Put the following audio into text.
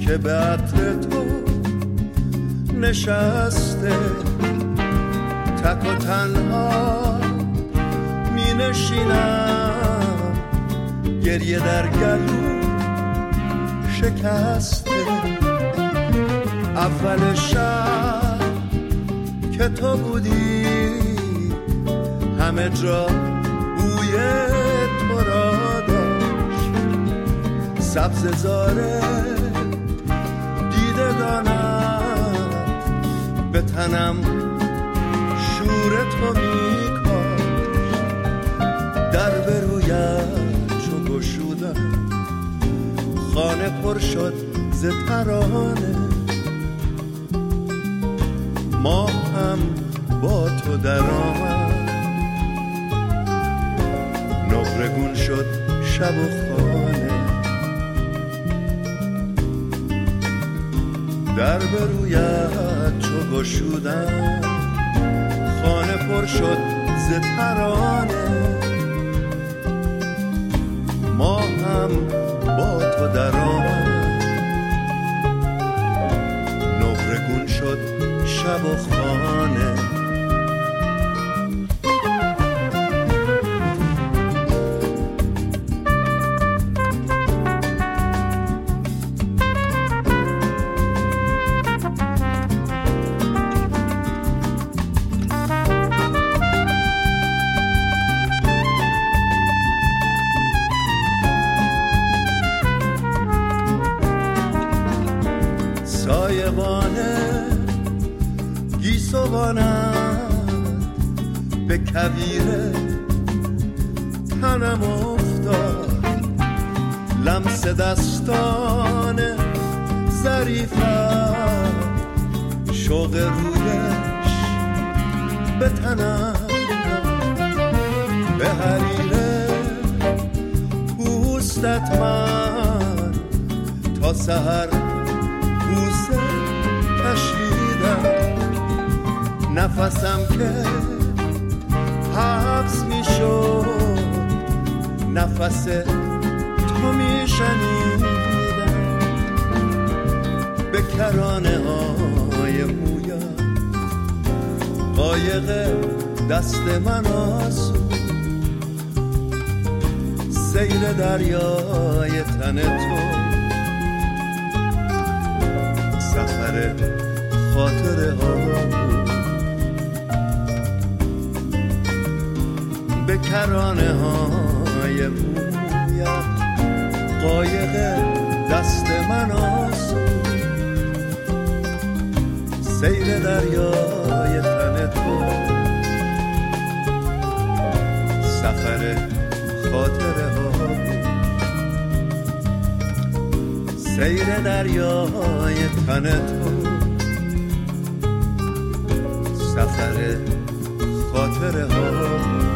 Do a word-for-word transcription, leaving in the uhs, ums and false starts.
که به عطر تو نشسته، تک و تنها می نشینم، گریه در گلو شکسته. اول شب که تو بودی همه جا بوی تو را داشت، سبز زاره دیدگانت به تنم شور تو می کاشت. در به رویت چو گشودم خانه پر شد ز ترانه، ما هم با تو در آمد، نقرگون شد شب و خانه. در به رویت چو گشودم خانه پر شد ز ترانه، ما هم با تو در آمد، نقرگون شد شب و خانه. به کویر تنم افتاد، لمس دستان ظریفم، شوق رویش به تنم، به حریر پوستت من تا سحر بوسه کشیدم. نفسم که حبس می شد، نفس تو می شنیدم، به کرانه های مویت قایق دست من آسود، سیر دریای تن تو سفر خاطره ها بود. به کرانه های مویت قایق دست من آسود، سیر دریای تن تو سفر خاطره ها بود. سیر دریای تن تو سفر خاطره ها بود.